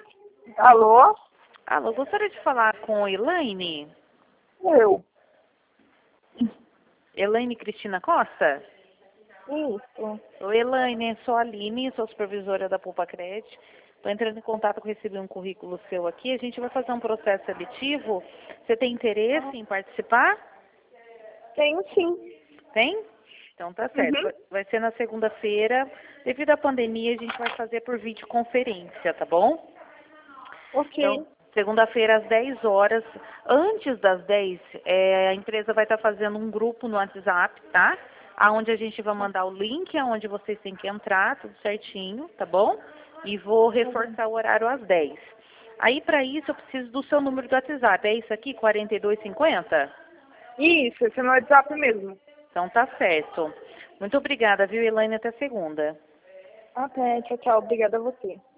Alô? Alô, gostaria de falar com Elaine? Eu. Elaine Cristina Costa? Isso. Oi, Elaine, sou a Aline, sou supervisora da Poupa Crédito. Estou entrando em contato com receber um currículo seu aqui. A gente vai fazer um processo seletivo. Você tem interesse em participar? Tenho sim. Tem? Então tá certo. Uhum. Vai ser na segunda-feira. Devido à pandemia, a gente vai fazer por videoconferência, tá bom? Então, Ok. segunda-feira às 10 horas. Antes das 10, a empresa vai estar fazendo um grupo no WhatsApp, tá? Aonde a gente vai mandar o link, aonde vocês têm que entrar, tudo certinho, tá bom? E vou reforçar o horário às 10. Aí, para isso, eu preciso do seu número do WhatsApp. É isso aqui, 4250? Isso, esse é meu WhatsApp mesmo. Então tá certo. Muito obrigada, viu, Elaine? Até segunda. Até, tchau, tchau. Obrigada a você.